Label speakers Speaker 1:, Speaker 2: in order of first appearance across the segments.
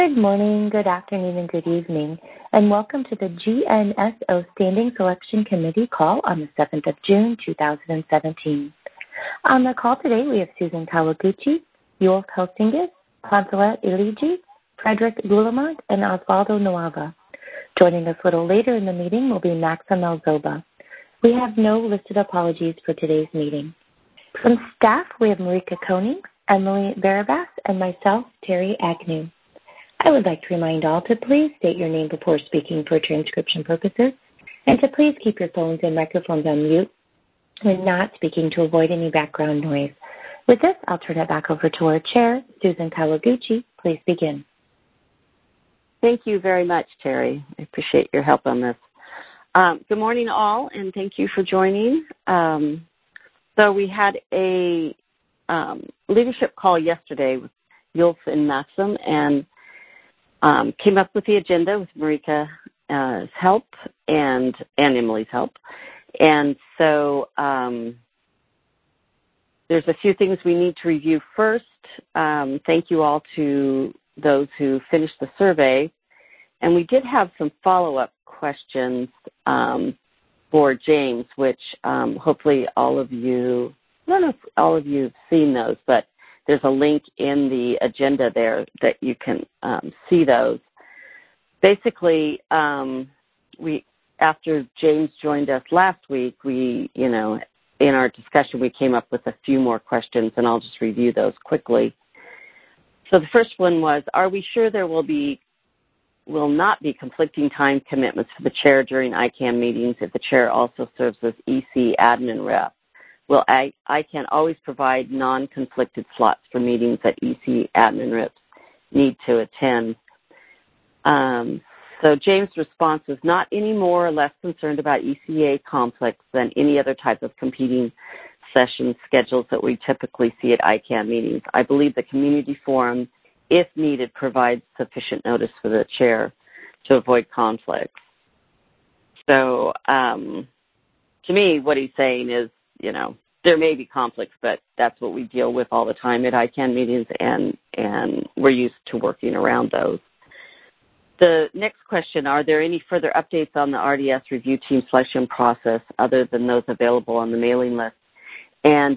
Speaker 1: Good morning, good afternoon, and good evening, and welcome to the GNSO Standing Selection Committee call on the 7th of June, 2017. On the call today, we have Susan Kawaguchi, Yulf Helsingis, Consuela Iligi, Frederick Guillemont, and Osvaldo Nuava. Joining us a little later in the meeting will be Maxim Alzoba. We have no listed apologies for today's meeting. From staff, we have Marika Koenig, Emily Barabas, and myself, Terry Agnew. I would like to remind all to please state your name before speaking for transcription purposes, and to please keep your phones and microphones on mute when not speaking to avoid any background noise. With this, I'll turn it back over to our chair, Susan Kawaguchi. Please begin.
Speaker 2: Thank you very much, Terry. I appreciate your help on this. Good morning, all, and thank you for joining. So we had a leadership call yesterday with Yulf and Maxim, and came up with the agenda with Marika's help and Emily's help. And so there's a few things we need to review first. Thank you all to those who finished the survey. And we did have some follow-up questions for James, which hopefully all of you, I don't know if all of you have seen those, but there's a link in the agenda there that you can see those. Basically, after James joined us last week, in our discussion, we came up with a few more questions, and I'll just review those quickly. So the first one was, are we sure there will not be conflicting time commitments for the chair during ICANN meetings if the chair also serves as EC admin rep? Well, ICANN always provide non-conflicted slots for meetings that EC admin reps need to attend. So James' response was not any more or less concerned about ECA conflicts than any other type of competing session schedules that we typically see at ICANN meetings. I believe the community forum, if needed, provides sufficient notice for the chair to avoid conflicts. So to me, what he's saying is, there may be conflicts, but that's what we deal with all the time at ICANN meetings, and we're used to working around those. The next question, are there any further updates on the RDS review team selection process other than those available on the mailing list? And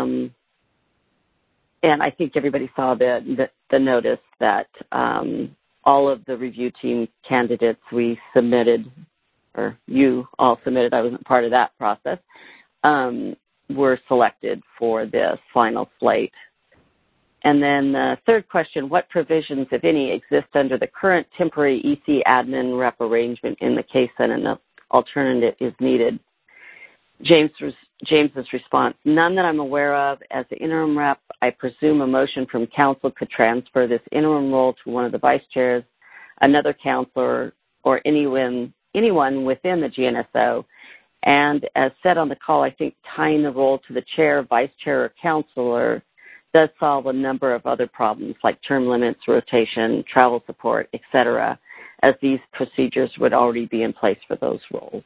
Speaker 2: I think everybody saw the notice that all of the review team candidates we submitted, or you all submitted, I wasn't part of that process, were selected for this final slate. And then the third question, what provisions, if any, exist under the current temporary EC admin rep arrangement in the case that an alternative is needed? James's response, none that I'm aware of. As the interim rep, I presume a motion from council could transfer this interim role to one of the vice chairs, another counselor, or anyone within the GNSO. And as said on the call, I think tying the role to the chair, vice chair, or counselor does solve a number of other problems like term limits, rotation, travel support, etc., as these procedures would already be in place for those roles.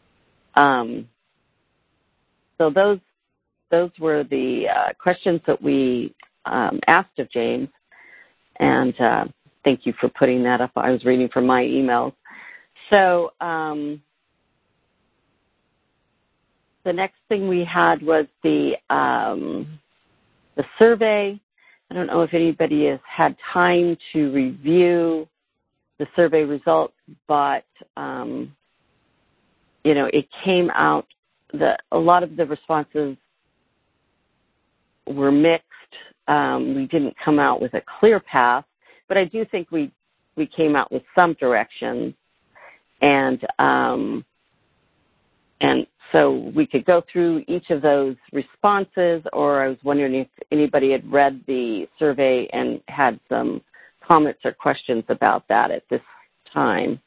Speaker 2: So those were the questions that we asked of James, and thank you for putting that up. I was reading from my emails. So the next thing we had was the survey. I don't know if anybody has had time to review the survey results, but it came out that a lot of the responses were mixed. We didn't come out with a clear path, but I do think we came out with some direction, and so we could go through each of those responses, or I was wondering if anybody had read the survey and had some comments or questions about that at this time.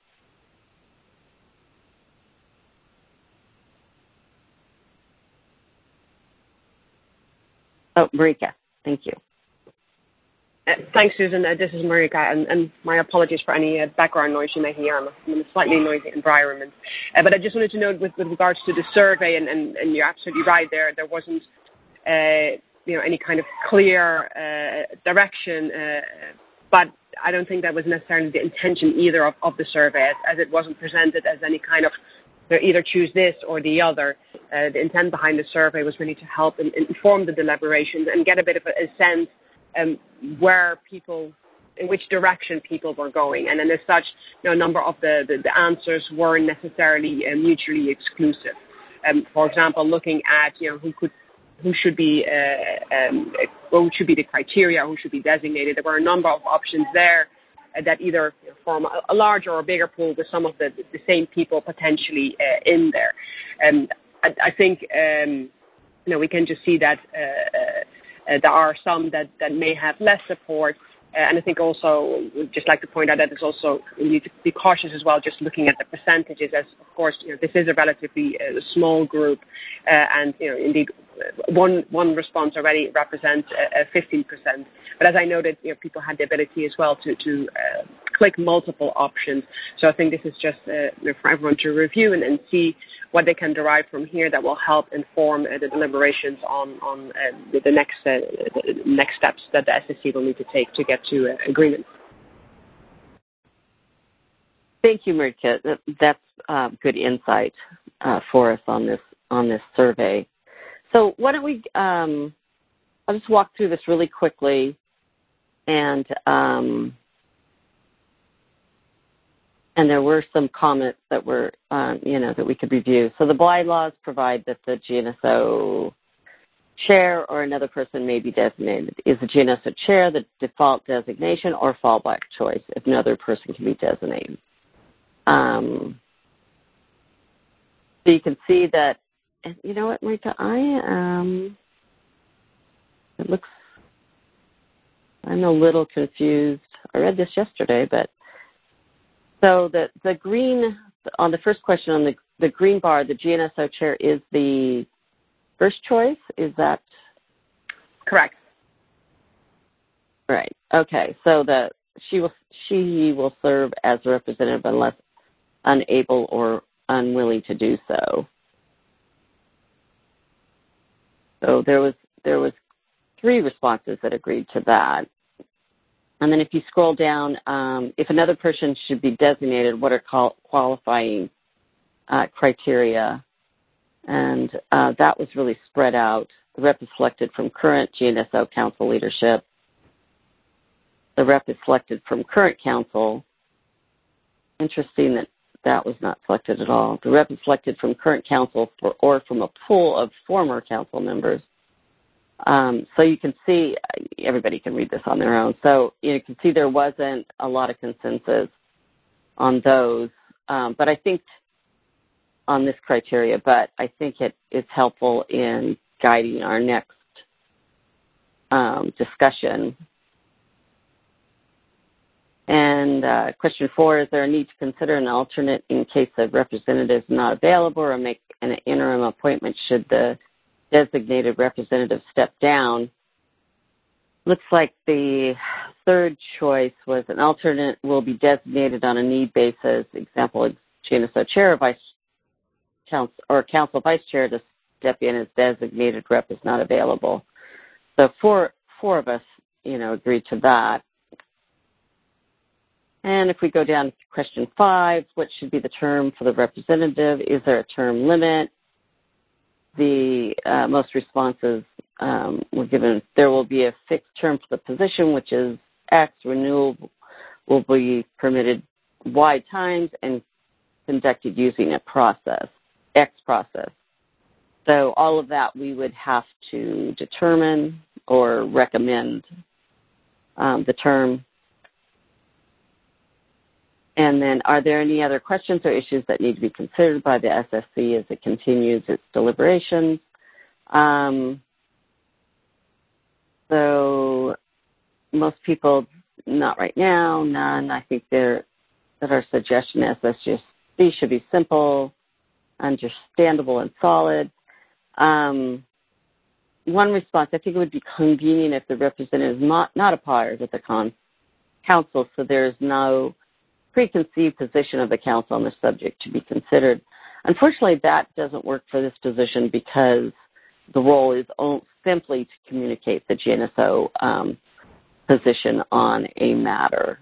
Speaker 2: Oh, Marika, thank you.
Speaker 3: Thanks, Susan. This is Marika, and my apologies for any background noise you may hear. I'm in a slightly noisy environment. But I just wanted to note with regards to the survey, and you're absolutely right there wasn't any kind of clear direction. But I don't think that was necessarily the intention either of the survey, as it wasn't presented as any kind of either choose this or the other. The intent behind the survey was really to help inform the deliberations and get a bit of a sense where people, in which direction people were going. And then as such, a number of the answers weren't necessarily mutually exclusive. For example, looking at, who should be what should be the criteria, who should be designated. There were a number of options there that either form a larger or bigger pool with some of the same people potentially in there. I think we can just see that there are some that may have less support. And I think also, we'd just like to point out that it's also, you need to be cautious as well, just looking at the percentages, as of course, this is a relatively small group, and indeed, one response already represents 15%. But as I noted, people had the ability as well to click multiple options. So I think this is just for everyone to review and see what they can derive from here that will help inform the deliberations on the next steps that the SSC will need to take to get to agreement.
Speaker 2: Thank you, Marika. That's good insight for us on this survey. So why don't we? I'll just walk through this really quickly, and there were some comments that were, that we could review. So the bylaws provide that the GNSO chair or another person may be designated. Is the GNSO chair the default designation or fallback choice if another person can be designated? So you can see that, and you know what, Marika, I'm a little confused. I read this yesterday, but so the green, on the first question on the green bar, the GNSO chair is the first choice? Is that
Speaker 3: correct?
Speaker 2: Right. Okay. So she will serve as a representative unless unable or unwilling to do so. So there was 3 responses that agreed to that. And then if you scroll down, if another person should be designated, what are qualifying criteria? And that was really spread out. The rep is selected from current GNSO council leadership. The rep is selected from current council. Interesting that was not selected at all. The rep is selected from current council or from a pool of former council members. So you can see, everybody can read this on their own. So you can see there wasn't a lot of consensus on those, but I think on this criteria, but I think it's helpful in guiding our next discussion. And question 4, is there a need to consider an alternate in case the representative is not available or make an interim appointment should the designated representative step down? Looks like the third choice was an alternate will be designated on a need basis. Example, GNSO chair or council vice chair to step in as designated rep is not available. So four of us, agreed to that. And if we go down to question 5, what should be the term for the representative? Is there a term limit? The most responses were given, there will be a fixed term for the position, which is X. Renewal will be permitted Y times and conducted using a process, X process. So all of that we would have to determine or recommend the term. And then, are there any other questions or issues that need to be considered by the SSC as it continues its deliberations? So most people, not right now, none. I think that our suggestion is SSC should be simple, understandable, and solid. One response, I think it would be convenient if the representative is not a part of the council, so there's no preconceived position of the council on the subject to be considered. Unfortunately, that doesn't work for this position because the role is simply to communicate the GNSO position on a matter.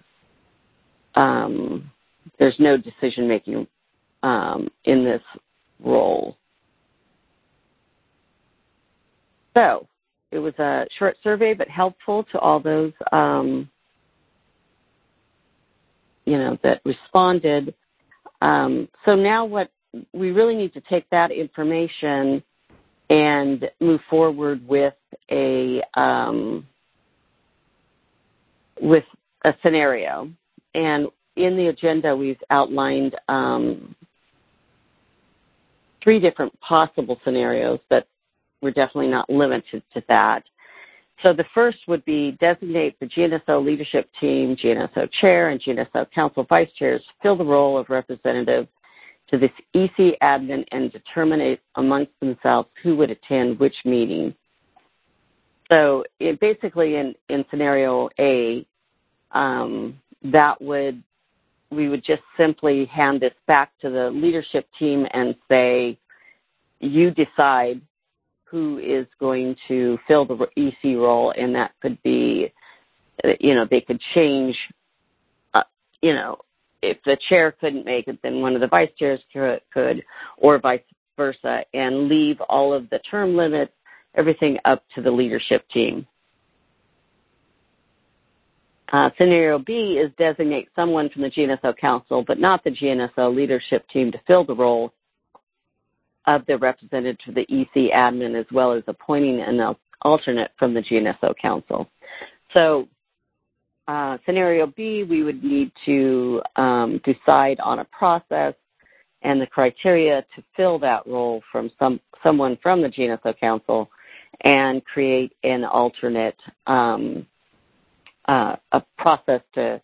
Speaker 2: There's no decision-making in this role. So it was a short survey, but helpful to all those, that responded. So now what we really need to take that information and move forward with a scenario. And in the agenda, we've outlined 3 different possible scenarios, but we're definitely not limited to that. So the first would be designate the GNSO leadership team, GNSO chair, and GNSO council vice chairs to fill the role of representative to this EC admin and determine amongst themselves who would attend which meeting. So basically in scenario A, we would just simply hand this back to the leadership team and say, you decide who is going to fill the EC role, and that could be, they could change, if the chair couldn't make it, then one of the vice chairs could, or vice versa, and leave all of the term limits, everything up to the leadership team. Scenario B is designate someone from the GNSO Council, but not the GNSO leadership team, to fill the role of the representative to the EC admin, as well as appointing an alternate from the GNSO Council. So scenario B, we would need to decide on a process and the criteria to fill that role from someone from the GNSO Council and create an alternate, a process to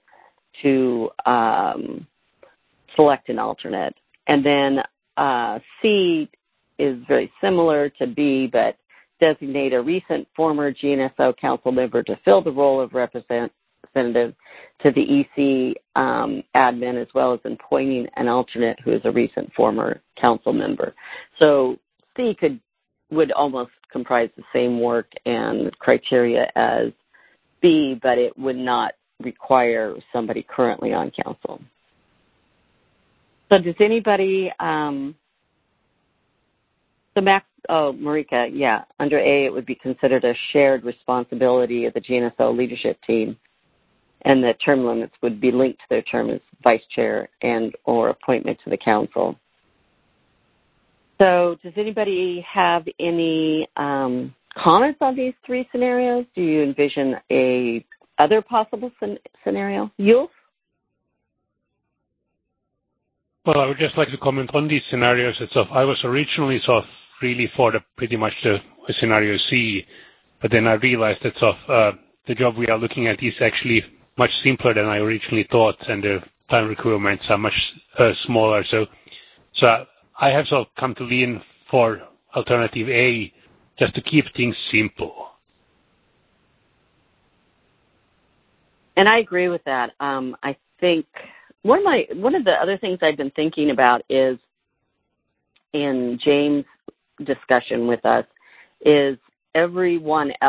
Speaker 2: select an alternate. And then C is very similar to B, but designate a recent former GNSO council member to fill the role of representative to the EC admin, as well as appointing an alternate who is a recent former council member. So C would almost comprise the same work and criteria as B, but it would not require somebody currently on council. So does anybody, Marika, yeah, under A, it would be considered a shared responsibility of the GNSO leadership team, and the term limits would be linked to their term as vice chair and or appointment to the council. So does anybody have any comments on these 3 scenarios? Do you envision a other possible scenario? Yul?
Speaker 4: Well, I would just like to comment on these scenarios itself. I was originally really for pretty much the scenario C, but then I realized that the job we are looking at is actually much simpler than I originally thought, and the time requirements are much smaller. So I have come to lean for alternative A, just to keep things simple.
Speaker 2: And I agree with that. I think one of the other things I've been thinking about is, in James' discussion with us, is every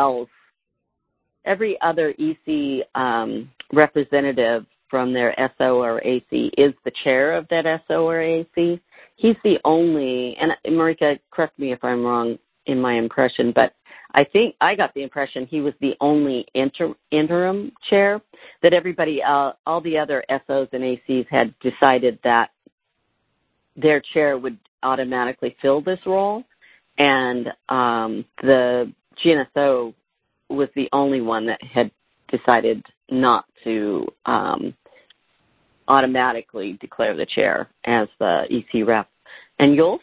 Speaker 2: other EC representative from their SO or AC is the chair of that SO or AC. He's the only, and Marika, correct me if I'm wrong in my impression, but I think I got the impression he was the only interim chair, that everybody, all the other SOs and ACs had decided that their chair would automatically fill this role, and the GNSO was the only one that had decided not to automatically declare the chair as the EC rep. And Yulf?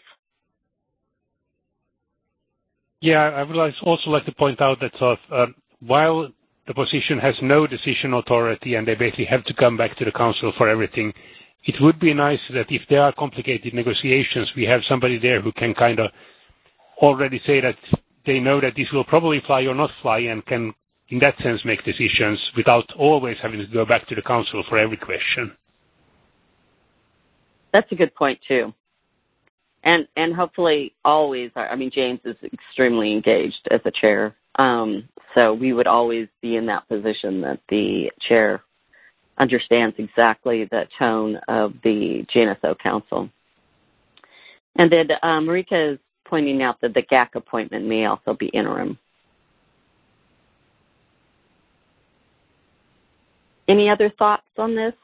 Speaker 4: Yeah, I would also like to point out that while the position has no decision authority and they basically have to come back to the council for everything, it would be nice that if there are complicated negotiations, we have somebody there who can kind of already say that they know that this will probably fly or not fly, and can, in that sense, make decisions without always having to go back to the council for every question.
Speaker 2: That's a good point, too. And hopefully always, James is extremely engaged as a chair So we would always be in that position that the chair understands exactly the tone of the GNSO Council. And then Marika is pointing out that the GAC appointment may also be interim. Any other thoughts on this?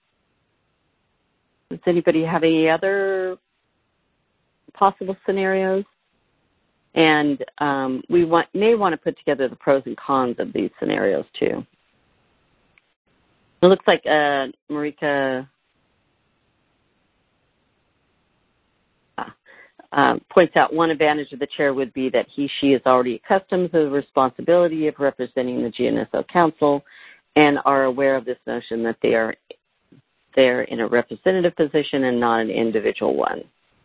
Speaker 2: Does anybody have any other possible scenarios? And we may want to put together the pros and cons of these scenarios too. It looks like Marika points out one advantage of the chair would be that she is already accustomed to the responsibility of representing the GNSO Council and are aware of this notion that they're in a representative position and not an individual one.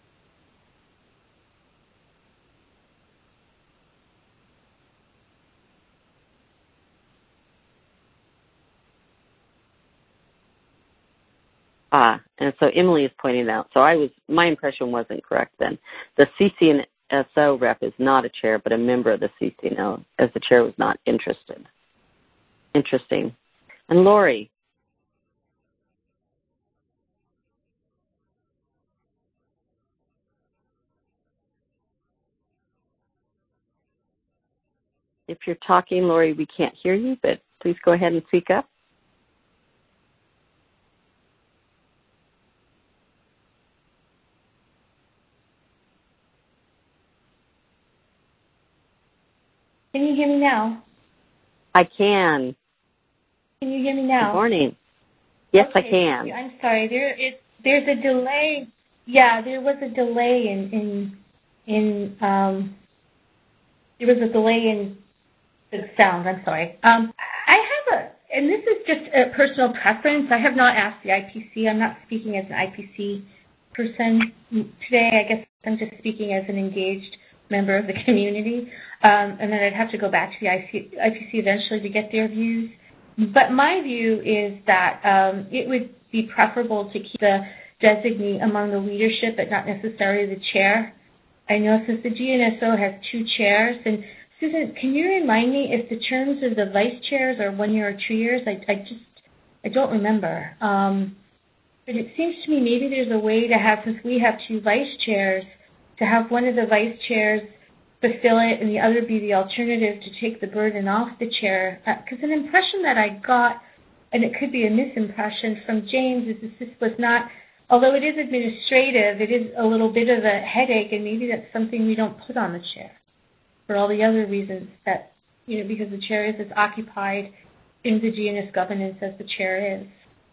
Speaker 2: And so Emily is pointing out, my impression wasn't correct then. The CCNSO rep is not a chair, but a member of the CCNO, as the chair was not interested. Interesting. And Lori? If you're talking, Lori, we can't hear you, but please go ahead and speak up.
Speaker 1: Can you hear me now?
Speaker 2: I can.
Speaker 1: Can you hear me now?
Speaker 2: Good morning. Yes,
Speaker 1: okay,
Speaker 2: I can.
Speaker 1: I'm sorry. There's a delay. Yeah, there was a delay there was a delay in the sound. I'm sorry. I have and this is just a personal preference. I have not asked the IPC. I'm not speaking as an IPC person today. I guess I'm just speaking as an engaged member of the community. And then I'd have to go back to the IPC eventually to get their views. But my view is that it would be preferable to keep the designee among the leadership, but not necessarily the chair. I know since the GNSO has 2 chairs, and Susan, can you remind me if the terms of the vice chairs are 1 year or 2 years? I don't remember. But it seems to me maybe there's a way to have, since we have 2 vice chairs, to have one of the vice chairs fulfill it and the other be the alternative to take the burden off the chair. Because an impression that I got, and it could be a misimpression from James, is this was not, although it is administrative, it is a little bit of a headache, and maybe that's something we don't put on the chair for all the other reasons that, because the chair is as occupied in the GNS governance as the chair is.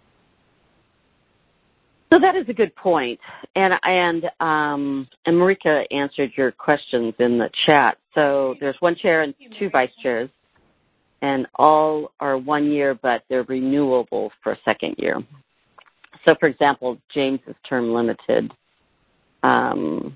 Speaker 2: So that is a good point, and Marika answered your questions in the chat. So there's 1 chair and 2 vice chairs, and all are 1 year, but they're renewable for a 2nd year. So, for example, James is term limited, and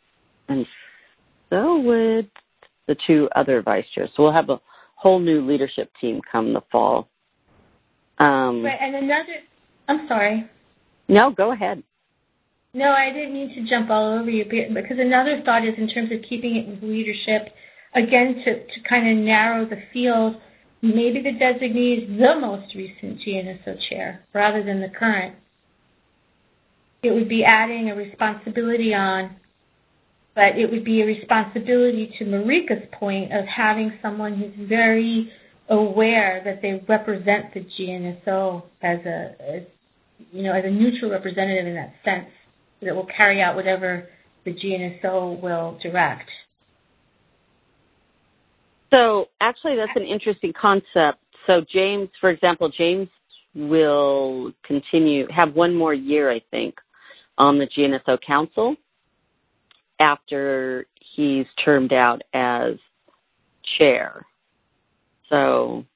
Speaker 2: so would the 2 other vice chairs. So we'll have a whole new leadership team come the fall.
Speaker 1: Right, and I'm sorry.
Speaker 2: No, go ahead.
Speaker 1: No, I didn't mean to jump all over you, because another thought is in terms of keeping it with leadership, again, to kind of narrow the field, maybe the designee is the most recent GNSO chair rather than the current. It would be adding a responsibility on, but it would be a responsibility, to Marika's point, of having someone who's very aware that they represent the GNSO as a neutral representative in that sense, that will carry out whatever the GNSO will direct.
Speaker 2: So actually that's an interesting concept. So James, for example, James will have 1 more year, I think, on the GNSO Council after he's termed out as chair. So,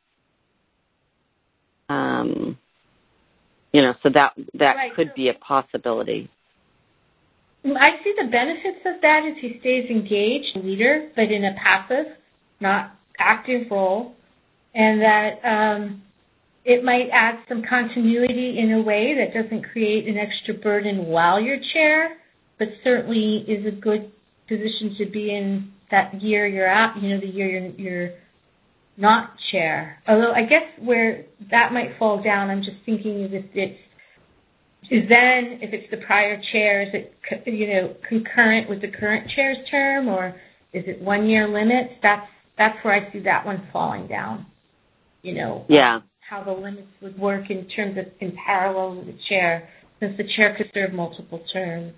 Speaker 2: so that right. Could be a possibility.
Speaker 1: I see the benefits of that as he stays engaged, leader, but in a passive, not active role, and that it might add some continuity in a way that doesn't create an extra burden while you're chair, but certainly is a good position to be in that year you're at, the year you're
Speaker 5: not chair. Although I guess where that might fall down, I'm just thinking if it's the prior chair, is it concurrent with the current chair's term, or is it 1 year limits? That's where I see that one falling down.
Speaker 2: Yeah.
Speaker 5: How the limits would work in terms of in parallel with the chair, since the chair could serve multiple terms.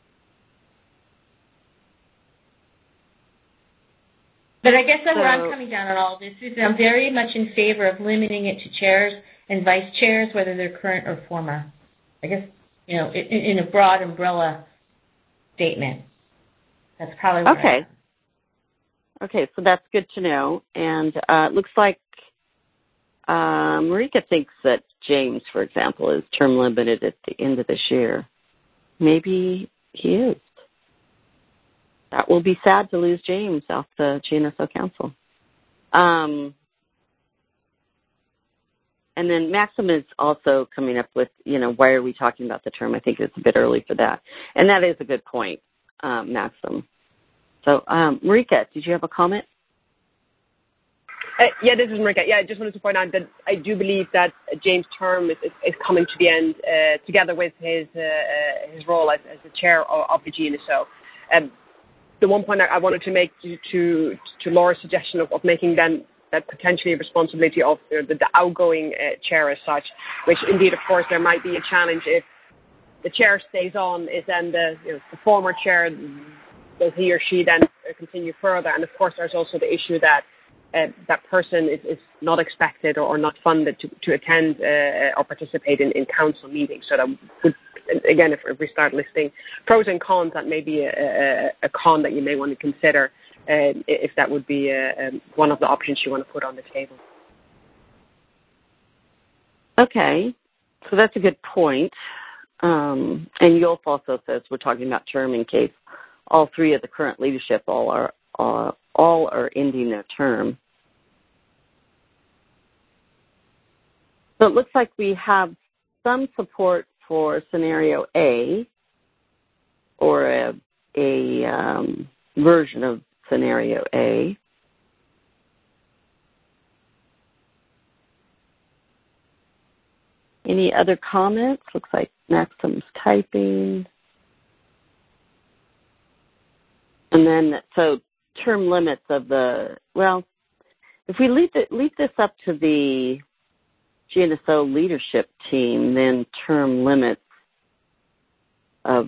Speaker 5: But I guess that's where I'm coming down on all this is I'm very much in favor of limiting it to chairs and vice chairs, whether they're current or former. I guess, in a broad umbrella statement. That's probably what
Speaker 2: Okay. Okay, so that's good to know. And it looks like Marika thinks that James, for example, is term limited at the end of this year. Maybe he is. That will be sad to lose James off the GNSO Council. And then Maxim is also coming up with, why are we talking about the term? I think it's a bit early for that. And that is a good point, Maxim. So, Marika, did you have a comment?
Speaker 3: Yeah, this is Marika. Yeah, I just wanted to point out that I do believe that James' term is coming to the end together with his role as the chair of the GNSO. The one point I wanted to make to Laura's suggestion of making then that potentially responsibility of the outgoing chair as such, which indeed, of course, there might be a challenge if the chair stays on, is then the former chair, does he or she then continue further? And of course, there's also the issue that that person is not expected or not funded to attend or participate in council meetings. So that would, again, if we start listing pros and cons, that may be a con that you may want to consider if that would be one of the options you want to put on the table.
Speaker 2: Okay, so that's a good point. And Yulf also says we're talking about term in case all three of the current leadership all are ending their term. So it looks like we have some support for scenario A, or a version of scenario A. Any other comments? Looks like Maxim's typing. And then, so term limits of if we leave this up to the GNSO leadership team, then term limits of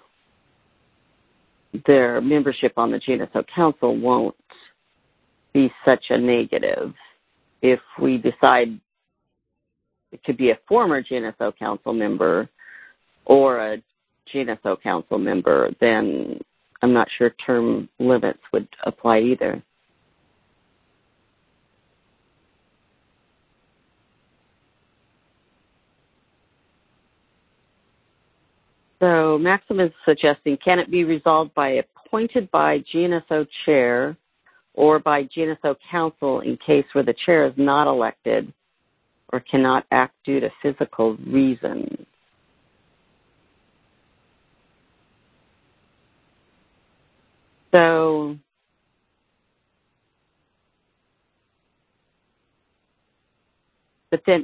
Speaker 2: their membership on the GNSO Council won't be such a negative. If we decide it could be a former GNSO Council member or a GNSO Council member, then I'm not sure term limits would apply either. So Maxim is suggesting, can it be resolved by appointed by GNSO chair or by GNSO council in case where the chair is not elected or cannot act due to physical reasons? So but then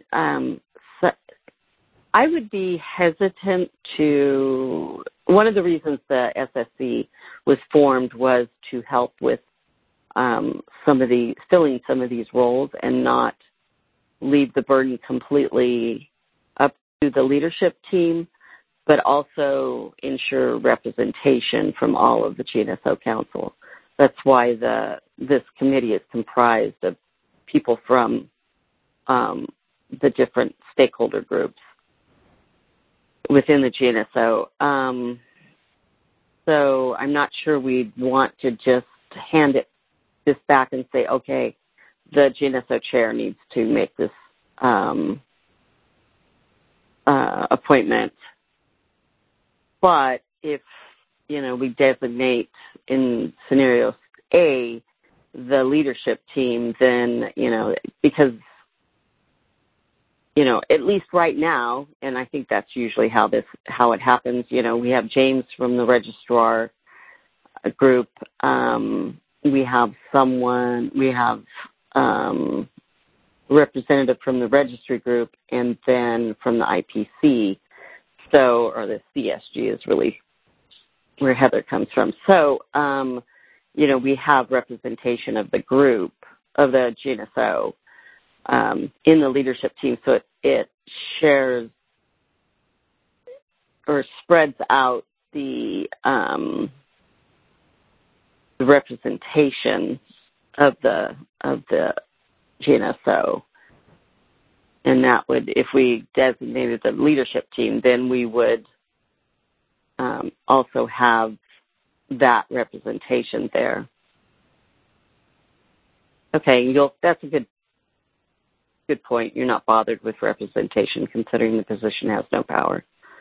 Speaker 2: I would be hesitant to, one of the reasons the SSC was formed was to help with filling some of these roles and not leave the burden completely up to the leadership team, but also ensure representation from all of the GNSO Council. That's why this committee is comprised of people from the different stakeholder groups within the GNSO. So I'm not sure we'd want to just hand this back and say, okay, the GNSO chair needs to make this appointment. But if, we designate in scenario A the leadership team, then, because at least right now, and I think that's usually how it happens, we have James from the registrar group. We have representative from the registry group, and then from the IPC. So, or the CSG is really where Heather comes from. So, we have representation of the group, of the GNSO, in the leadership team. So it shares or spreads out the representation of the GNSO. And that would, if we designated the leadership team, then we would also have that representation there. Okay, that's a good point. You're not bothered with representation, considering the position has no power.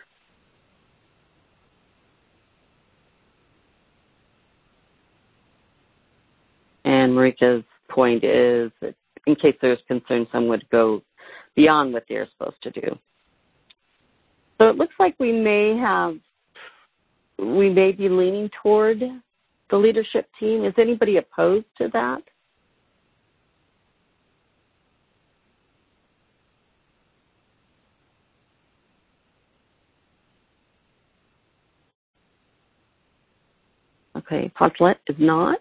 Speaker 2: And Marika's point is that in case there's concern, some would go beyond what they're supposed to do. So it looks like we may be leaning toward the leadership team. Is anybody opposed to that? Okay, Poncelet is not.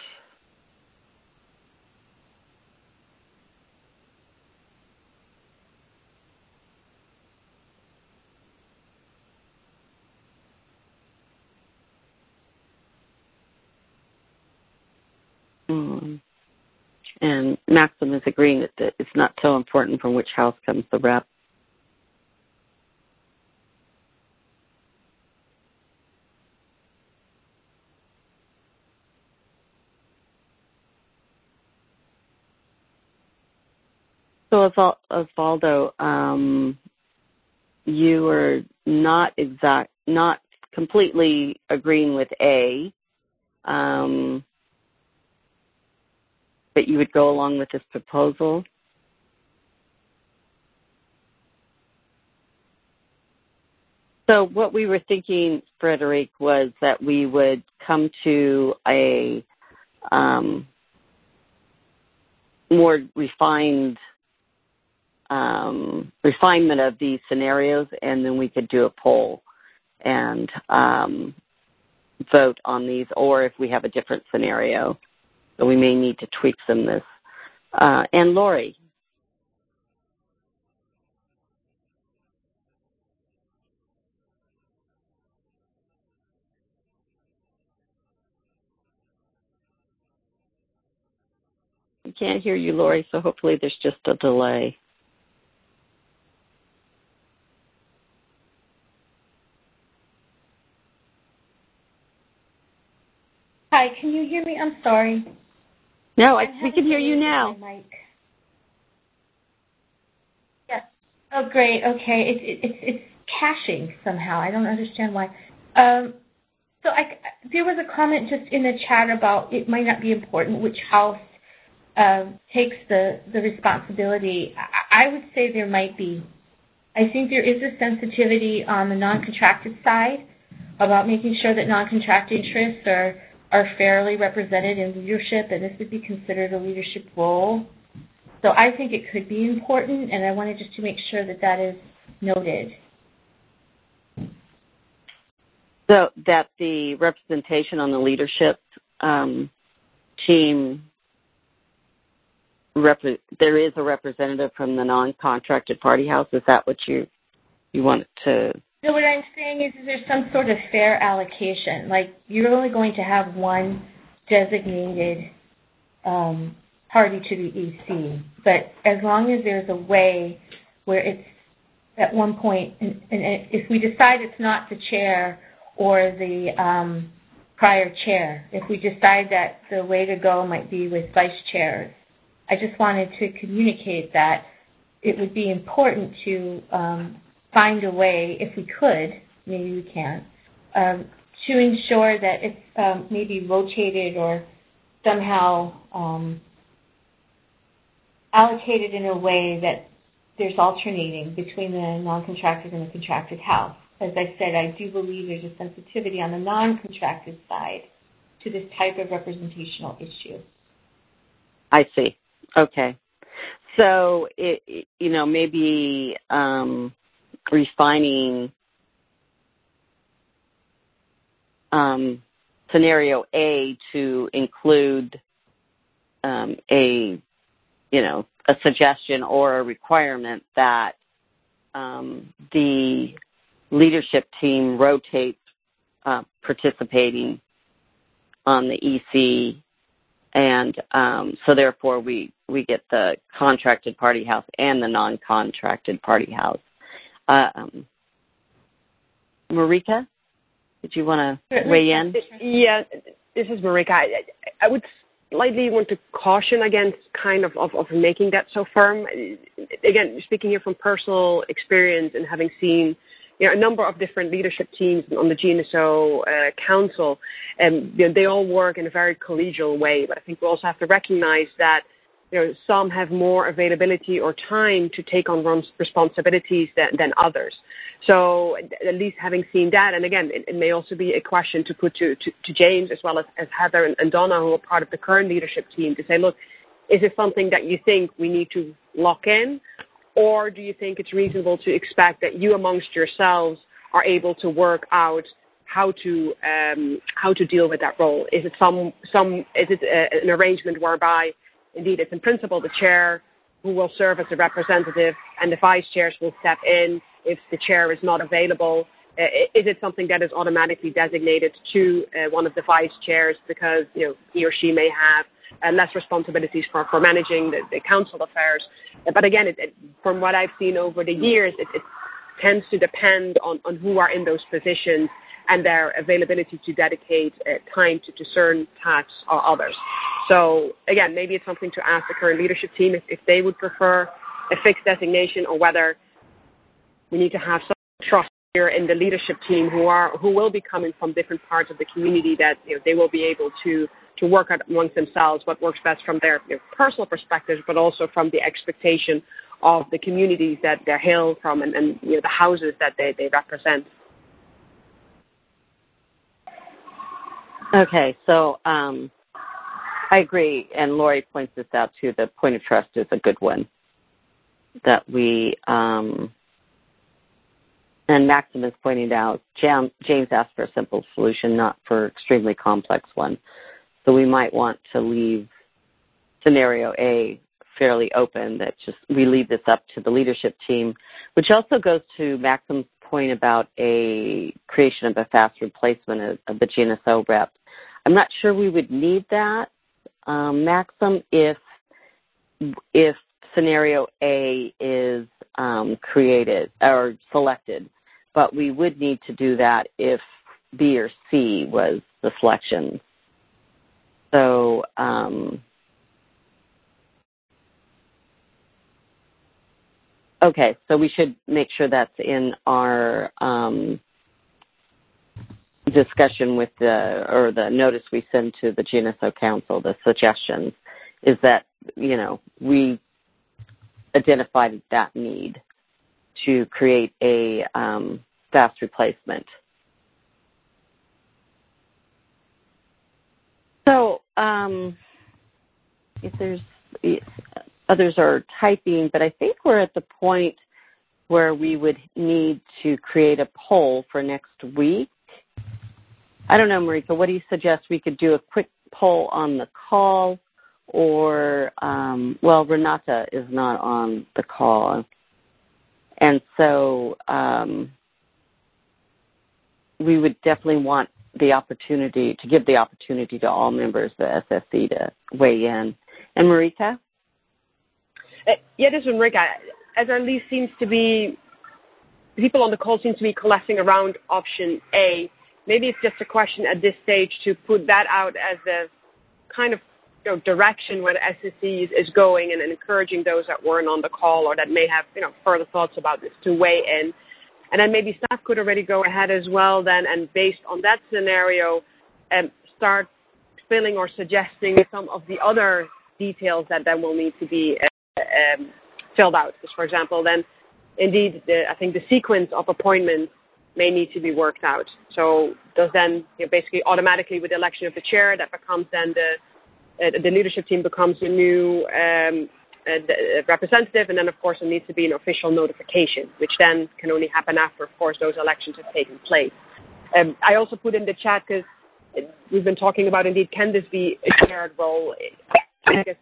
Speaker 2: And Maxim is agreeing that it's not so important from which house comes the rep. So, Osvaldo, you are not completely agreeing with A, but you would go along with this proposal. So what we were thinking, Frederic, was that we would come to a more refinement of these scenarios, and then we could do a poll and vote on these, or if we have a different scenario. So we may need to tweak some of this. And Lori. I can't hear you, Lori, so hopefully there's just a delay.
Speaker 5: Hi, can you hear me? I'm sorry.
Speaker 2: No, we can hear you now.
Speaker 5: Yes. Oh, great. Okay. It's caching somehow. I don't understand why. So there was a comment just in the chat about it might not be important which house takes the responsibility. I would say there might be. I think there is a sensitivity on the non-contracted side about making sure that non-contracted interests are fairly represented in leadership, and this would be considered a leadership role. So I think it could be important, and I wanted just to make sure that that is noted.
Speaker 2: So that the representation on the leadership team, there is a representative from the non-contracted party house. Is that what you want to?
Speaker 5: No, what I'm saying is there's some sort of fair allocation. Like, you're only going to have one designated party to the EC. But as long as there's a way where it's at one point, and if we decide it's not the chair or the prior chair, if we decide that the way to go might be with vice chairs, I just wanted to communicate that it would be important to find a way, if we could, maybe we can, to ensure that it's maybe rotated or somehow allocated in a way that there's alternating between the non-contracted and the contracted house. As I said, I do believe there's a sensitivity on the non-contracted side to this type of representational issue.
Speaker 2: I see. Okay. So, maybe refining scenario A to include a suggestion or a requirement that the leadership team rotates participating on the EC, and so therefore we get the contracted party house and the non-contracted party house. Marika, did you want to weigh in?
Speaker 3: Yeah, this is Marika. I would slightly want to caution against kind of making that so firm. Again, speaking here from personal experience and having seen a number of different leadership teams on the GNSO Council, and they all work in a very collegial way. But I think we also have to recognize that some have more availability or time to take on responsibilities than others. So at least having seen that, and again, it may also be a question to put to James as well as Heather and Donna, who are part of the current leadership team, to say, look, is it something that you think we need to lock in? Or do you think it's reasonable to expect that you amongst yourselves are able to work out how to deal with that role? Is it an arrangement whereby indeed it's in principle the chair who will serve as a representative and the vice chairs will step in if the chair is not available? Is it something that is automatically designated to one of the vice chairs because he or she may have less responsibilities for managing the council affairs? But again, from what I've seen over the years, it tends to depend on who are in those positions and their availability to dedicate time to certain tasks or others. So again, maybe it's something to ask the current leadership team if they would prefer a fixed designation, or whether we need to have some trust here in the leadership team who will be coming from different parts of the community, that they will be able to work out amongst themselves what works best from their personal perspectives, but also from the expectation of the communities that they're hailed from and the houses that they represent.
Speaker 2: Okay, so I agree, and Lori points this out too. The point of trust is a good one that we, and Maxim is pointing out, James asked for a simple solution, not for extremely complex one. So we might want to leave scenario A fairly open, that just we leave this up to the leadership team, which also goes to Maxim's point about a creation of a fast replacement of the GNSO rep. I'm not sure we would need that, Maxim, if scenario A is created or selected, but we would need to do that if B or C was the selection. So okay, so we should make sure that's in our discussion with the notice we send to the GNSO Council, the suggestions, is that, we identified that need to create a fast replacement. So if others are typing, but I think we're at the point where we would need to create a poll for next week. I don't know, Marika, what do you suggest? We could do a quick poll on the call, or, Renata is not on the call. And so we would definitely want the opportunity to give the opportunity to all members of the SSC to weigh in. And Marika?
Speaker 3: Yeah, this is Marika. As our list seems to be, people on the call seem to be coalescing around option A. Maybe it's just a question at this stage to put that out as a kind of direction where the SSC is going, and encouraging those that weren't on the call or that may have further thoughts about this to weigh in. And then maybe staff could already go ahead as well then, and based on that scenario, start filling or suggesting some of the other details that then will need to be filled out. Because, for example, then indeed, I think the sequence of appointments may need to be worked out. So does then basically automatically with the election of the chair, that becomes then the leadership team becomes a new representative, and then, of course, there needs to be an official notification, which then can only happen after, of course, those elections have taken place. I also put in the chat, because we've been talking about, indeed, can this be a shared role? I guess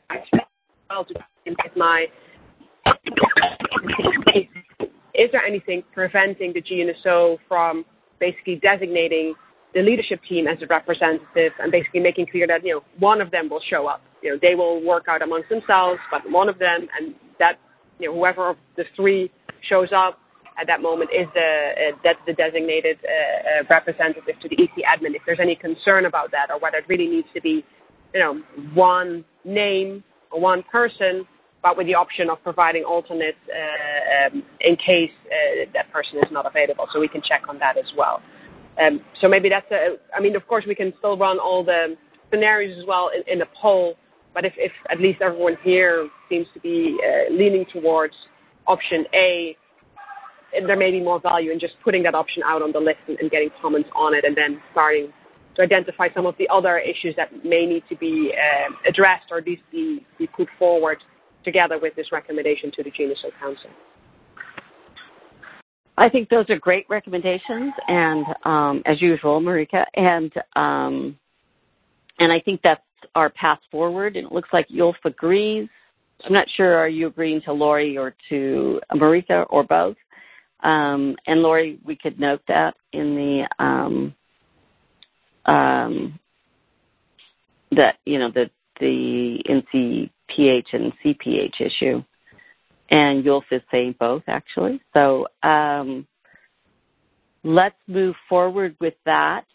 Speaker 3: is there anything preventing the GNSO from basically designating the leadership team as a representative and basically making clear that, one of them will show up. They will work out amongst themselves, but one of them, and that, whoever of the three shows up at that moment is that's the designated representative to the EC admin. If there's any concern about that, or whether it really needs to be, one name or one person, but with the option of providing alternates in case that person is not available. So we can check on that as well. So maybe that's of course, we can still run all the scenarios as well in a poll, but if at least everyone here seems to be leaning towards option A, there may be more value in just putting that option out on the list and getting comments on it, and then starting to identify some of the other issues that may need to be addressed, or at least be put forward together with this recommendation to the GNSO Council.
Speaker 2: I think those are great recommendations, and as usual, Marika, and I think that's our path forward. And it looks like Yulf agrees. I'm not sure, are you agreeing to Lori or to Marika or both? And Lori, we could note that in the the NCPH and CPH issue. And Yulf is saying both, actually. So let's move forward with that.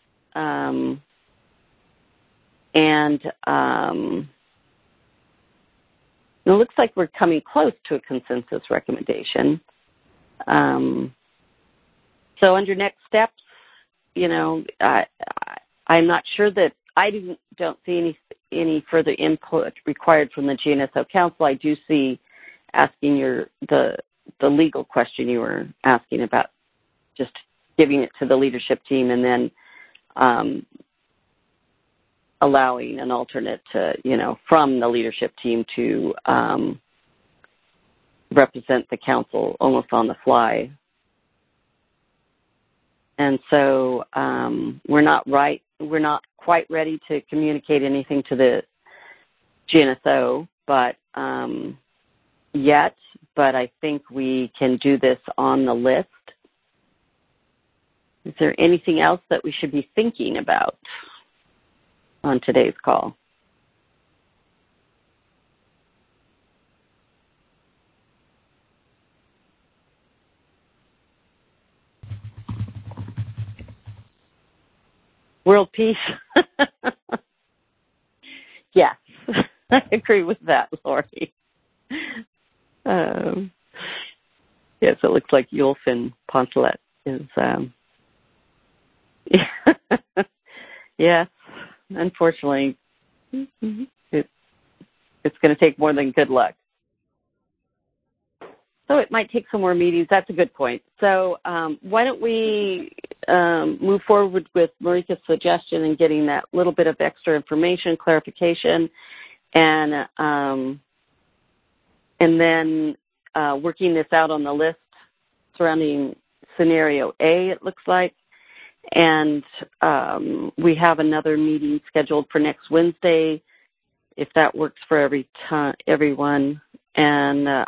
Speaker 2: It looks like we're coming close to a consensus recommendation. So under next steps, I'm not sure that don't see any further input required from the GNSO Council. I do see asking the legal question you were asking about, just giving it to the leadership team and then allowing an alternate to, from the leadership team to represent the council almost on the fly. And so we're not quite ready to communicate anything to the GNSO, but I think we can do this on the list. Is there anything else that we should be thinking about on today's call? World peace. Yes, I agree with that, Lori. Yes, it looks like Yulf and Poncelet is, yes, unfortunately, it's going to take more than good luck. So it might take some more meetings. That's a good point. So why don't we move forward with Marika's suggestion and getting that little bit of extra information, clarification, and then working this out on the list surrounding scenario A, it looks like. And we have another meeting scheduled for next Wednesday, if that works for everyone. And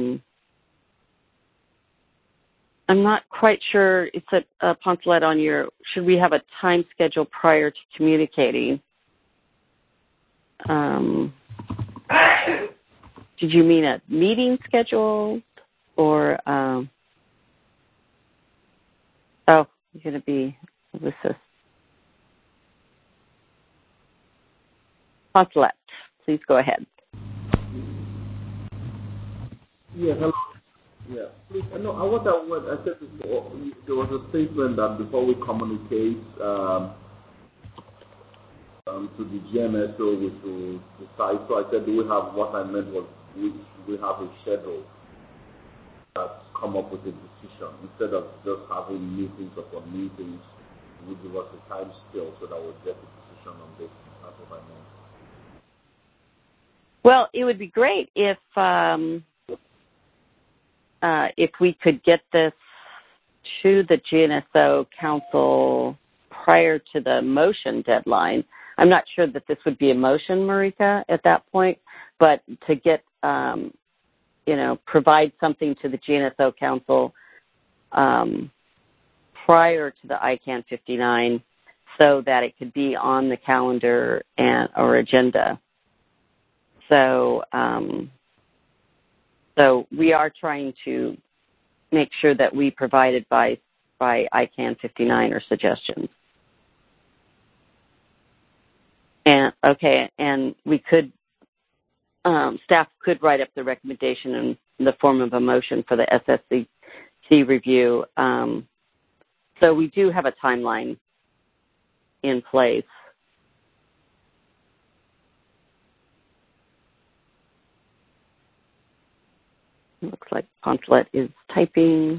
Speaker 2: I'm not quite sure. It's a Poncelet on should we have a time schedule prior to communicating? Did you mean a meeting schedule or, you're going to be with us. Poncelet, please go ahead.
Speaker 6: Yeah, hello. Yeah, please. No, I said before, there was a statement that before we communicate to the GNSO, which will decide. So I said, what I meant was, we have a schedule that's come up with a decision instead of just having meetings upon meetings. We give us a time scale so that we'll get a decision on this. That's what I meant.
Speaker 2: Well, it would be great if we could get this to the GNSO Council prior to the motion deadline. I'm not sure that this would be a motion, Marika, at that point, but to get, provide something to the GNSO Council prior to the ICANN 59 so that it could be on the calendar or agenda. So we are trying to make sure that we provide advice by ICANN 59 or suggestions. And we could, staff could write up the recommendation in the form of a motion for the SSCT review. So we do have a timeline in place. Looks like Poncelet is typing.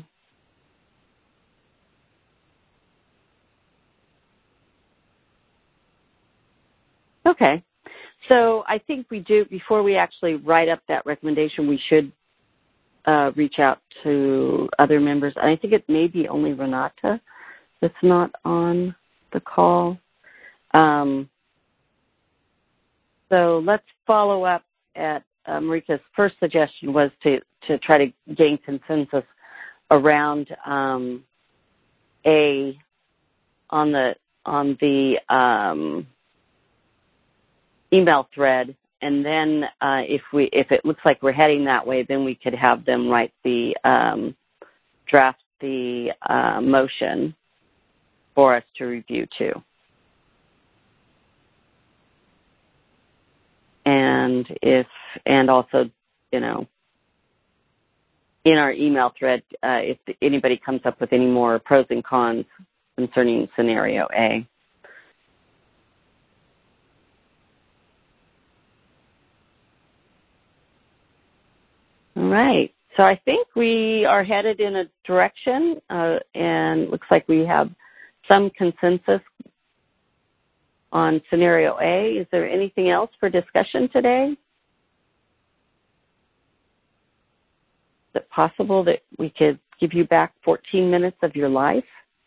Speaker 2: Okay. So I think we do, before we actually write up that recommendation, we should reach out to other members. I think it may be only Renata that's not on the call. So let's follow up at Marika's first suggestion was to try to gain consensus around on the email thread, and then if it looks like we're heading that way, then we could have them write draft the motion for us to review too. And also, in our email thread, if anybody comes up with any more pros and cons concerning scenario A. All right. So I think we are headed in a direction, and looks like we have some consensus on scenario A. Is there anything else for discussion today? Is it possible that we could give you back 14 minutes of your life?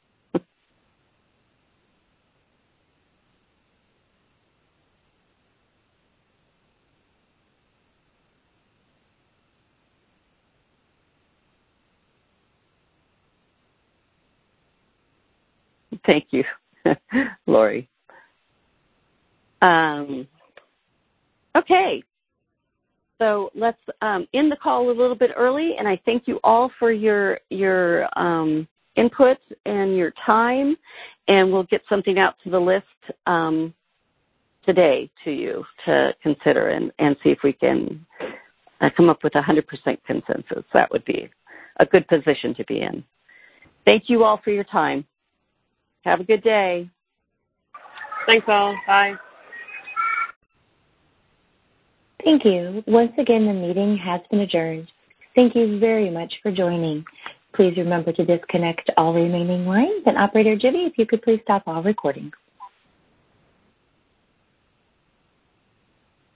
Speaker 2: Thank you, Lori. Okay, so let's end the call a little bit early, and I thank you all for your input and your time, and we'll get something out to the list today to you to consider and see if we can come up with 100% consensus. That would be a good position to be in. Thank you all for your time. Have a good day.
Speaker 3: Thanks all. Bye.
Speaker 1: Thank you. Once again, the meeting has been adjourned. Thank you very much for joining. Please remember to disconnect all remaining lines. And Operator Jimmy, if you could please stop all recordings.